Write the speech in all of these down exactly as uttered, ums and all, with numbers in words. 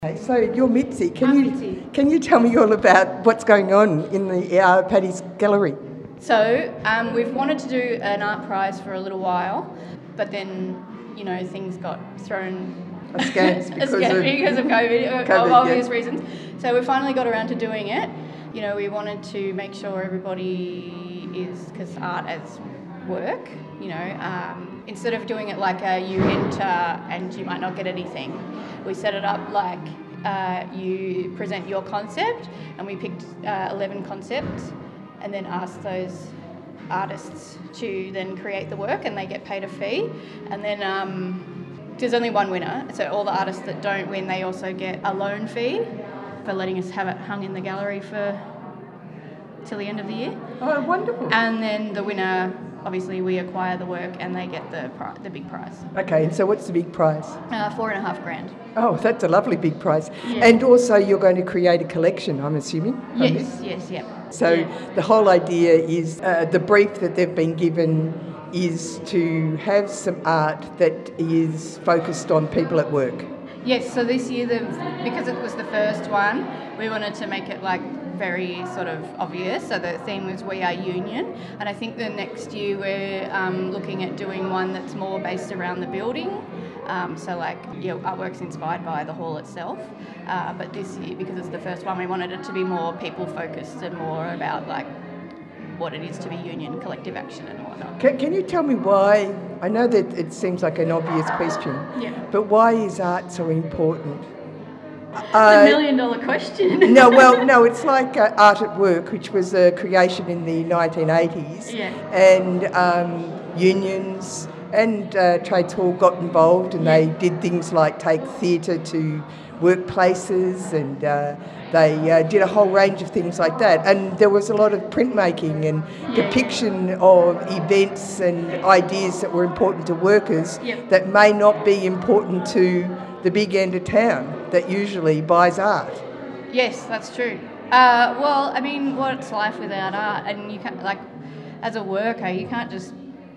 Okay, so you're Mitzi. Can I'm you Mitzi. can you tell me all about what's going on in the uh, Paddy's Gallery? So um, we've wanted to do an art prize for a little while, but then, you know, things got thrown Askance because, askance of, because of COVID, COVID of obvious yeah. reasons. So we finally got around to doing it. You know, we wanted to make sure everybody is, because art as work, you know, um, instead of doing it like a you enter and you might not get anything, we set it up like uh, you present your concept, and we picked uh, eleven concepts and then asked those artists to then create the work, and they get paid a fee. And then um, there's only one winner, so all the artists that don't win, they also get a loan fee for letting us have it hung in the gallery for till the end of the year. Oh, wonderful. And then the winner, obviously we acquire the work and they get the pri- the big prize. Okay, and so what's the big prize? Uh, four and a half grand. Oh, that's a lovely big prize. Yeah. And also you're going to create a collection, I'm assuming? from Yes, this? yes, yeah. So Yeah. the whole idea is uh, the brief that they've been given is to have some art that is focused on people at work. Yes, so this year, the, because it was the first one, we wanted to make it like very sort of obvious. So the theme was We Are Union. And I think the next year we're um, looking at doing one that's more based around the building. Um, so like, yeah, artwork's inspired by the hall itself. Uh, but this year, because it's the first one, we wanted it to be more people focused and more about like what it is to be union, collective action and whatnot. Can, can you tell me why? I know that it seems like an obvious question, Yeah. but why is art so important? It's a million dollar question. no, well, no, it's like uh, Art at Work, which was a creation in the nineteen eighties, Yeah. and um, unions and uh, trades hall got involved, and Yeah. they did things like take theatre to workplaces, and uh, they uh, did a whole range of things like that. And there was a lot of printmaking and Yeah. depiction of events and ideas that were important to workers Yep. that may not be important to the big end of town that usually buys art. Yes, that's true. Uh, well, I mean, what's life without art? And you can't, like, as a worker, you can't just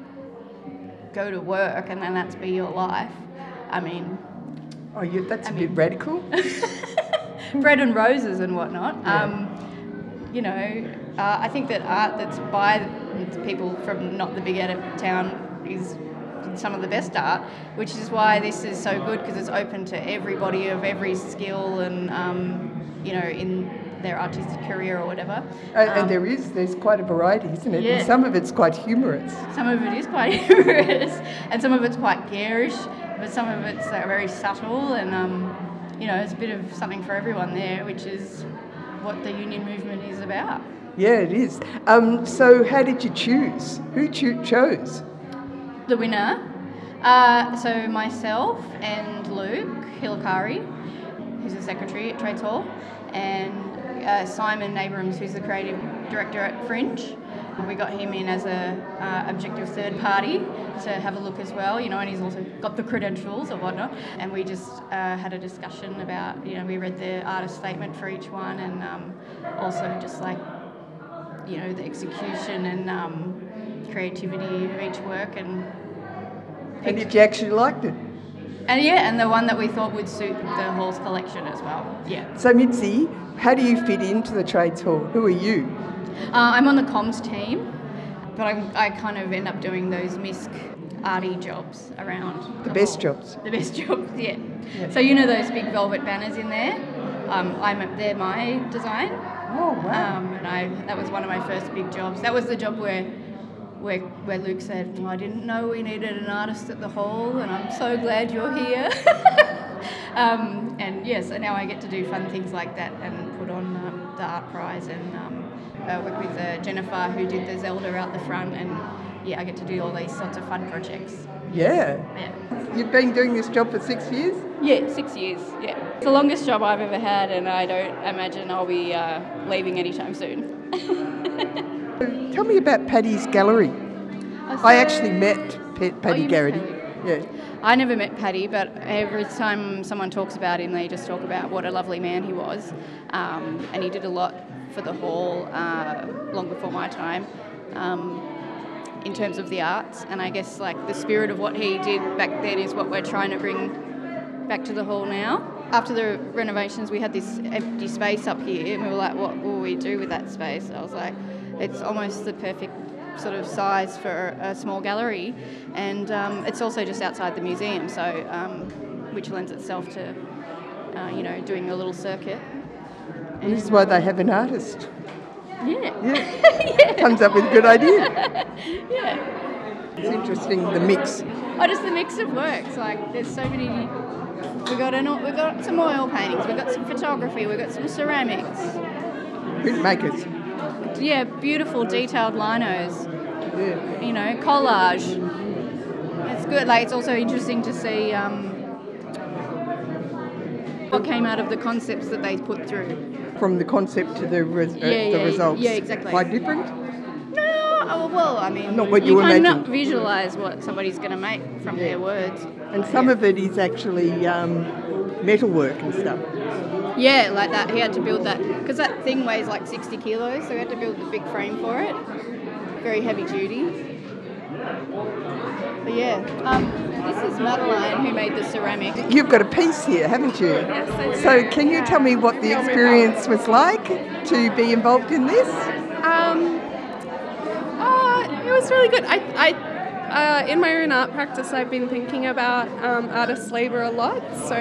go to work and then that's be your life. I mean, Oh, yeah, that's I a mean- bit radical. bread and roses and whatnot. Yeah. Um, you know, uh, I think that art that's by people from not the big end of town is some of the best art, which is why this is so good, because it's open to everybody of every skill and, um, you know, in their artistic career or whatever. And, Um, and there is, there's quite a variety, isn't it? Yeah. And some of it's quite humorous. Some of it is quite humorous, and some of it's quite garish, but some of it's uh, very subtle, and um, you know, it's a bit of something for everyone there, which is what the union movement is about. Yeah, it is. Um, so how did you choose? Who cho- chose? The winner, uh, so myself and Luke Hilakari, who's the secretary at Trades Hall, and uh, Simon Abrams, who's the creative director at Fringe. We got him in as a uh, objective third party to have a look as well, you know, and he's also got the credentials or whatnot. And we just uh, had a discussion about, you know, we read the artist statement for each one, and um, also just like, you know, the execution and um, creativity of each work, and And if you actually liked it. and yeah, and the one that we thought would suit the hall's collection as well. Yeah. So Mitzi, how do you fit into the Trades Hall? Who are you? Uh, I'm on the comms team, but I, I kind of end up doing those misc arty jobs around The the best hall. jobs. The best jobs, yeah. Yeah. So you know those big velvet banners in there? Um, I'm they're my design, Oh, wow. um, and I that was one of my first big jobs. That was the job where. Where, where Luke said, well, I didn't know we needed an artist at the hall, and I'm so glad you're here. um, and yeah, so now I get to do fun things like that and put on um, the art prize, and um, uh, work with uh, Jennifer, who did the Zelda out the front, and yeah, I get to do all these sorts of fun projects. Yeah. Yeah, You've been doing this job for six years? yeah, six years. Yeah, it's the longest job I've ever had, and I don't imagine I'll be uh, leaving anytime soon. Tell me about Paddy's Gallery. Oh, I so- actually met P- Paddy you met Garrity. Paddy. Yeah. I never met Paddy, but every time someone talks about him, they just talk about what a lovely man he was. Um, and he did a lot for the hall uh, long before my time um, in terms of the arts. And I guess like the spirit of what he did back then is what we're trying to bring back to the hall now. after the renovations, we had this empty space up here, and we were like, what will we do with that space? I was like, it's almost the perfect sort of size for a small gallery, and um, it's also just outside the museum, so um, which lends itself to, uh, you know, doing a little circuit. And this is why they have an artist. Yeah. Yeah. yeah. Comes up with a good idea. yeah. It's interesting, the mix. Oh, just the mix of works. Like, there's so many. We got an, we got some oil paintings. We got some photography. We got some ceramics. Printmakers. Yeah, beautiful detailed linos. Yeah. You know, collage. It's good. Like, it's also interesting to see um, what came out of the concepts that they put through. From the concept to the, res- Yeah, uh, yeah, the results. yeah, exactly. Quite different? No, oh, well, I mean, Not what you cannot imagined. visualise what somebody's going to make from Yeah. their words. And some of it is actually um, metalwork and stuff. Yeah, like that. He had to build that because that thing weighs like sixty kilos, so we had to build the big frame for it. Very heavy duty. But yeah, um, this is Madeline who made the ceramic. You've got a piece here, haven't you? Yes, I do. So can you tell me what the experience was like to be involved in this? Um, uh, it was really good. I, I uh, in my own art practice, I've been thinking about um, artist labour a lot. So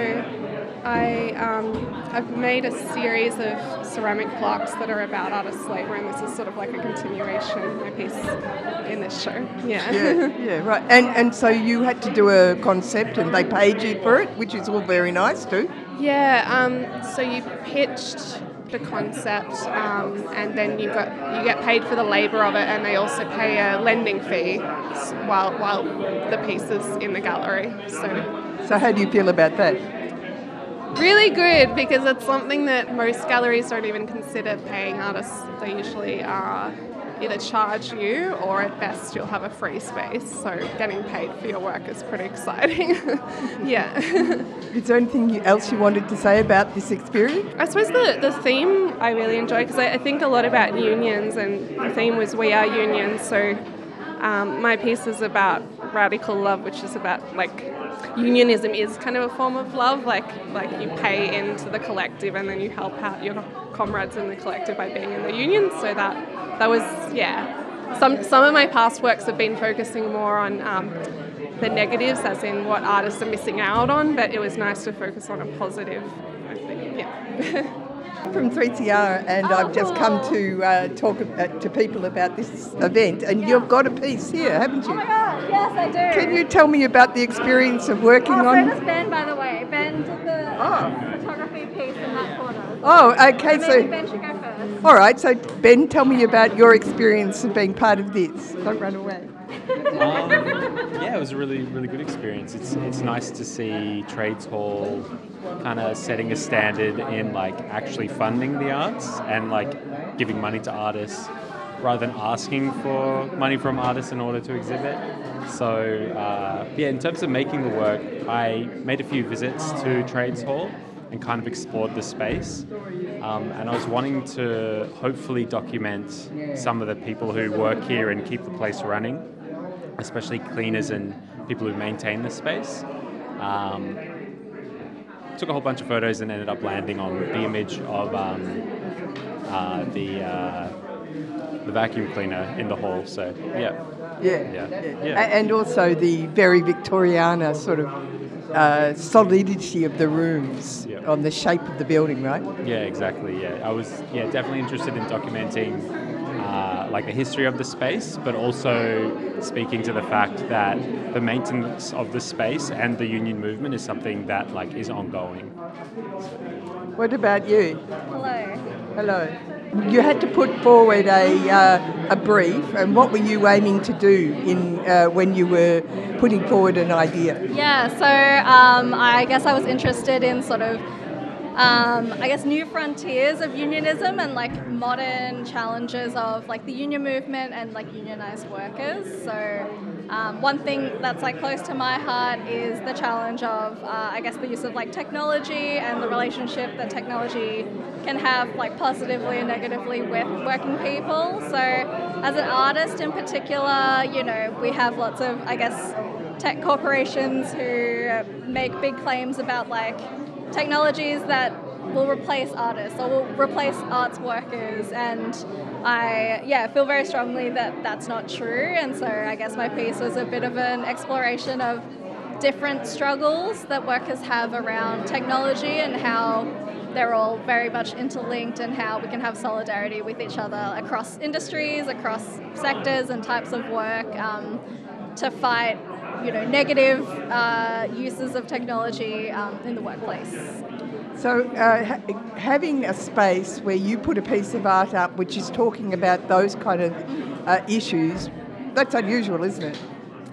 I, um, I've made a series of ceramic plaques that are about artist labour, and this is sort of like a continuation of my piece in this show. Yeah. Yeah, yeah, right. And and so you had to do a concept, and they paid you for it, which is all very nice too. Yeah, um, so you pitched the concept, um, and then you got you get paid for the labour of it, and they also pay a lending fee while while the piece is in the gallery. So, So how do you feel about that? really good, because it's something that most galleries don't even consider paying artists. They usually uh, either charge you, or at best you'll have a free space. So getting paid for your work is pretty exciting. yeah. Is there anything else you wanted to say about this experience? I suppose the, the theme I really enjoy, because I, I think a lot about unions, and the theme was We Are Unions. So um, my piece is about radical love, which is about, like, unionism is kind of a form of love, like like you pay into the collective and then you help out your comrades in the collective by being in the union. So that that was, yeah. Some some of my past works have been focusing more on um, the negatives, as in what artists are missing out on, but it was nice to focus on a positive, I think, yeah. I'm from three C R, and Oh, I've just come cool. to uh, talk uh, to people about this event, and you've got a piece here, haven't you? Oh my god, yes I do. Can you tell me about the experience of working Oh, so on? does Ben, by the way. Ben did the Oh. photography piece in that corner. Oh, okay. Maybe So, Ben should go first. all right. So, Ben, tell me about your experience of being part of this. Don't run away. Um, yeah, it was a really, really good experience. It's it's nice to see Trades Hall kind of setting a standard in like actually funding the arts and like giving money to artists rather than asking for money from artists in order to exhibit. So uh, yeah, in terms of making the work, I made a few visits to Trades Hall and kind of explored the space. Um, and I was wanting to hopefully document some of the people who work here and keep the place running, especially cleaners and people who maintain the space. Um, took a whole bunch of photos and ended up landing on the image of um, uh, the uh, the vacuum cleaner in the hall. So yeah, Yeah. Yeah. A- Yeah. And also the very Victoriana sort of uh, solidity of the rooms Yeah. on the shape of the building, right? yeah, exactly. Yeah, I was yeah definitely interested in documenting uh, like the history of the space, but also speaking to the fact that the maintenance of the space and the union movement is something that like is ongoing. What about you? Hello. Hello. You had to put forward a uh, a brief, and what were you aiming to do in uh, when you were putting forward an idea? Yeah, so um, I guess I was interested in sort of, um, I guess, new frontiers of unionism and like modern challenges of like the union movement and like unionized workers. So um, one thing that's like close to my heart is the challenge of, uh, I guess, the use of like technology and the relationship that technology can have like positively and negatively with working people. So as an artist in particular, you know, we have lots of, I guess, tech corporations who make big claims about like technologies that will replace artists or will replace arts workers, and I yeah feel very strongly that that's not true. And so I guess my piece was a bit of an exploration of different struggles that workers have around technology and how they're all very much interlinked, and how we can have solidarity with each other across industries, across sectors and types of work, um, to fight, you know, negative uh, uses of technology um, in the workplace. So uh, ha- having a space where you put a piece of art up which is talking about those kind of uh, issues, that's unusual, isn't it?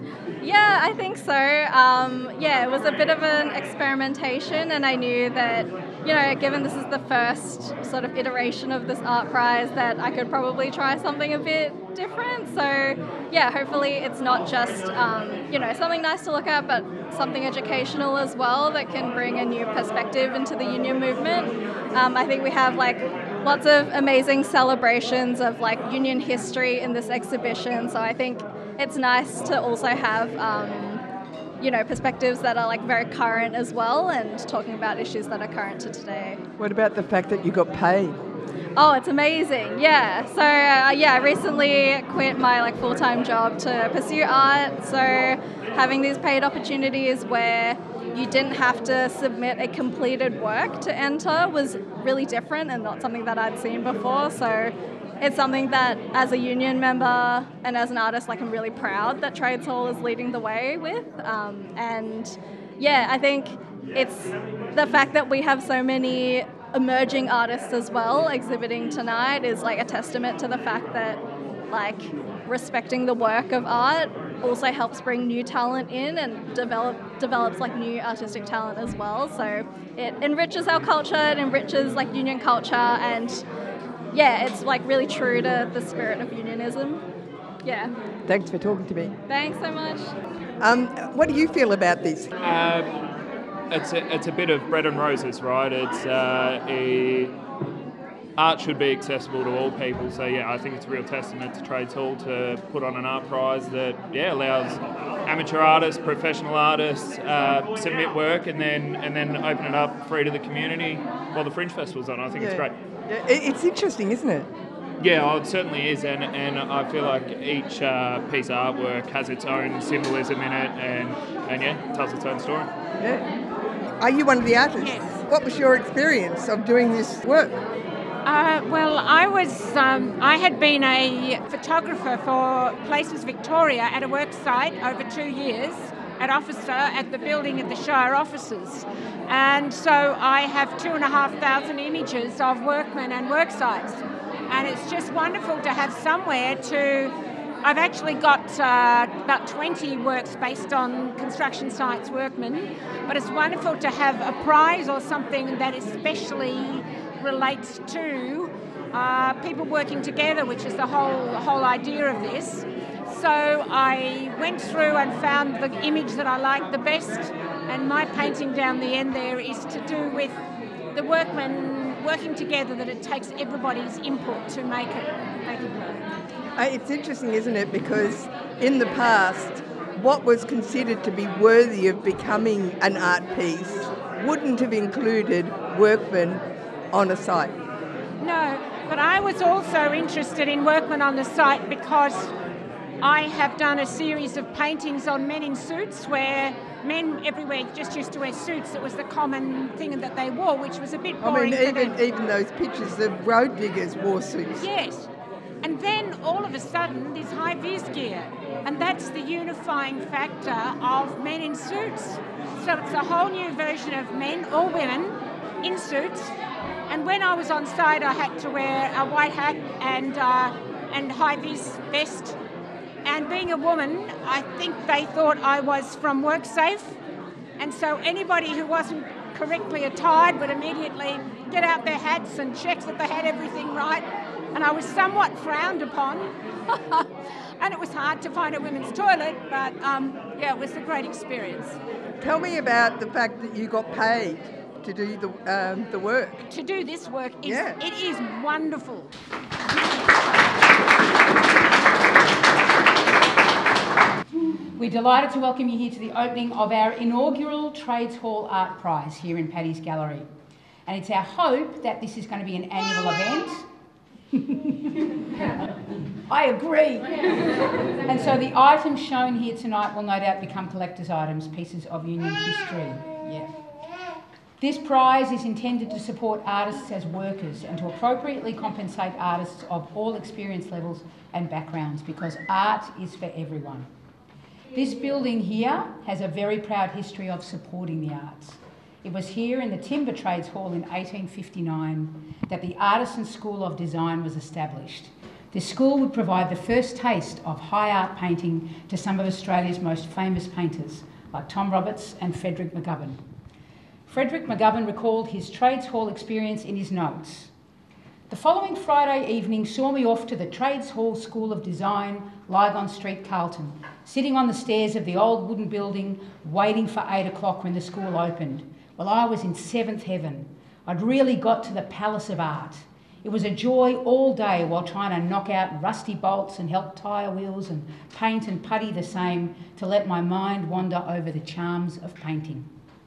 Yeah, I think so. Um, yeah, it was a bit of an experimentation, and I knew that, you know, given this is the first sort of iteration of this art prize, that I could probably try something a bit different. So, yeah, hopefully it's not just, um, you know, something nice to look at, but something educational as well that can bring a new perspective into the union movement. Um, I think we have, like, lots of amazing celebrations of, like, union history in this exhibition. So I think it's nice to also have, um, you know, perspectives that are like very current as well, and talking about issues that are current to today. What about the fact that you got paid? Oh, it's amazing. Yeah. So uh, yeah, I recently quit my like full-time job to pursue art. So having these paid opportunities where you didn't have to submit a completed work to enter was really different and not something that I'd seen before. So it's something that, as a union member and as an artist, like I'm really proud that Trades Hall is leading the way with. Um, and yeah, I think it's the fact that we have so many emerging artists as well exhibiting tonight is like a testament to the fact that, like, respecting the work of art also helps bring new talent in and develop develops like new artistic talent as well. So it enriches our culture, it enriches like union culture, and yeah, it's like really true to the spirit of unionism. Yeah. Thanks for talking to me. Thanks so much. Um, what do you feel about this? Um, it's a, it's a bit of bread and roses, right? It's uh, a art should be accessible to all people. So yeah, I think it's a real testament to Trades Hall to put on an art prize that yeah allows amateur artists, professional artists uh, submit work and then and then open it up free to the community while the Fringe Festival's on. I think Yeah. it's great. Yeah, it- It's interesting, isn't it? Yeah, oh, it certainly is, and and I feel like each uh, piece of artwork has its own symbolism in it, and and yeah, tells its own story. Yeah. Are you one of the artists? Yes. What was your experience of doing this work? Uh, well, I was. Um, I had been a photographer for Places Victoria at a work site over two years at Officer at the building of the Shire offices, and so I have two and a half thousand images of workmen and work sites, and it's just wonderful to have somewhere to. I've actually got uh, about twenty works based on construction sites workmen, but it's wonderful to have a prize or something that especially relates to uh, people working together, which is the whole whole idea of this. So I went through and found the image that I liked the best, and my painting down the end there is to do with the workmen working together, that it takes everybody's input to make it make it work. Uh, It's interesting, isn't it? Because in the past, what was considered to be worthy of becoming an art piece wouldn't have included workmen on a site. No, but I was also interested in workmen on the site because I have done a series of paintings on men in suits where men everywhere just used to wear suits. It was the common thing that they wore, which was a bit I boring mean, for even them. even those pictures of road diggers wore suits. Yes. And then all of a sudden, this high-vis gear. And that's the unifying factor of men in suits. So it's a whole new version of men or women in suits. And when I was on site, I had to wear a white hat and uh, and high-vis vest. And being a woman, I think they thought I was from WorkSafe. And so anybody who wasn't correctly attired would immediately get out their hats and check that they had everything right. And I was somewhat frowned upon. And it was hard to find a women's toilet, but um, yeah, it was a great experience. Tell me about the fact that you got paid to do the um, the work. To do this work, is, Yeah. it is wonderful. We're delighted to welcome you here to the opening of our inaugural Trades Hall Art Prize here in Paddy's Gallery. And it's our hope that this is going to be an annual event. I agree. And so the items shown here tonight will no doubt become collector's items, pieces of union history. Yeah. This prize is intended to support artists as workers and to appropriately compensate artists of all experience levels and backgrounds, because art is for everyone. This building here has a very proud history of supporting the arts. It was here in the Timber Trades Hall in eighteen fifty-nine that the Artisan School of Design was established. This school would provide the first taste of high art painting to some of Australia's most famous painters, like Tom Roberts and Frederick McGovern. Frederick McGovern recalled his Trades Hall experience in his notes. The following Friday evening saw me off to the Trades Hall School of Design, Lygon Street, Carlton, sitting on the stairs of the old wooden building, waiting for eight o'clock when the school opened. Well, I was in seventh heaven. I'd really got to the Palace of Art. It was a joy all day while trying to knock out rusty bolts and help tyre wheels and paint and putty the same to let my mind wander over the charms of painting.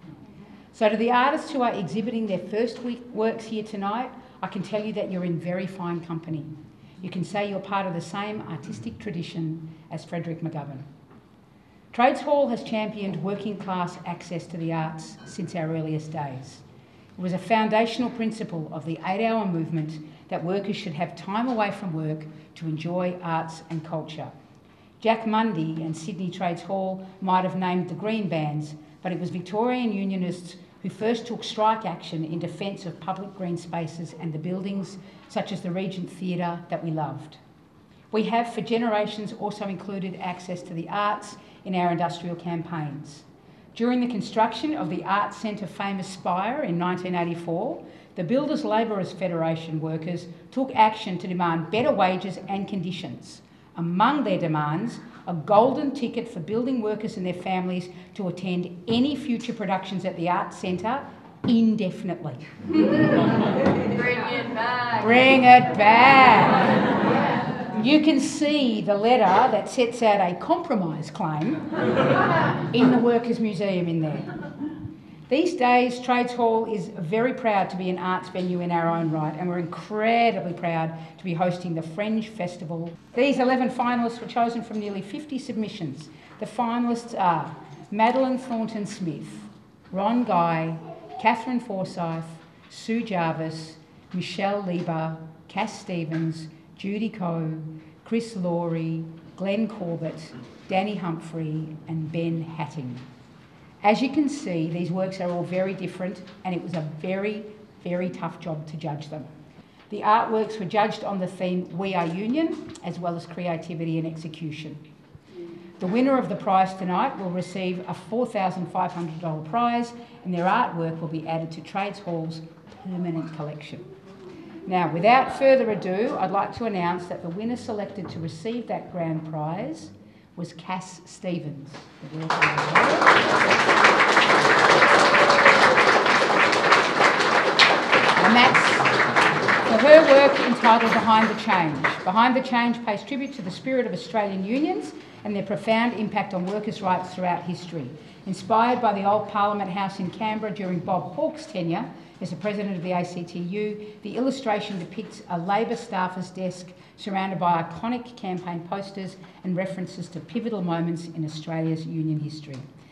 So to the artists who are exhibiting their first week works here tonight, I can tell you that you're in very fine company. You can say you're part of the same artistic tradition as Frederick McGovern. Trades Hall has championed working class access to the arts since our earliest days. It was a foundational principle of the eight-hour movement that workers should have time away from work to enjoy arts and culture. Jack Mundy and Sydney Trades Hall might have named the green bands, but it was Victorian Unionists who first took strike action in defence of public green spaces and the buildings such as the Regent Theatre that we loved. We have for generations also included access to the arts in our industrial campaigns. During the construction of the Arts Centre famous spire in nineteen eighty-four, the Builders Labourers Federation workers took action to demand better wages and conditions. Among their demands, a golden ticket for building workers and their families to attend any future productions at the Arts Centre indefinitely. Bring it back. Bring it back. You can see the letter that sets out a compromise claim in the Workers' Museum in there. These days, Trades Hall is very proud to be an arts venue in our own right, and we're incredibly proud to be hosting the Fringe Festival. These eleven finalists were chosen from nearly fifty submissions. The finalists are Madeline Thornton-Smith, Ron Guy, Catherine Forsyth, Sue Jarvis, Michelle Lieber, Cass Stevens, Judy Coe, Chris Laurie, Glenn Corbett, Danny Humphrey and Ben Hatting. As you can see, these works are all very different, and it was a very, very tough job to judge them. The artworks were judged on the theme We Are Union, as well as creativity and execution. The winner of the prize tonight will receive a four thousand five hundred dollars prize, and their artwork will be added to Trades Hall's permanent collection. Now, without further ado, I'd like to announce that the winner selected to receive that grand prize was Cass Stevens. And that's for her work entitled Behind the Change. Behind the Change pays tribute to the spirit of Australian unions and their profound impact on workers' rights throughout history. Inspired by the old Parliament House in Canberra during Bob Hawke's tenure as the president of the A C T U, the illustration depicts a Labor staffer's desk surrounded by iconic campaign posters and references to pivotal moments in Australia's union history.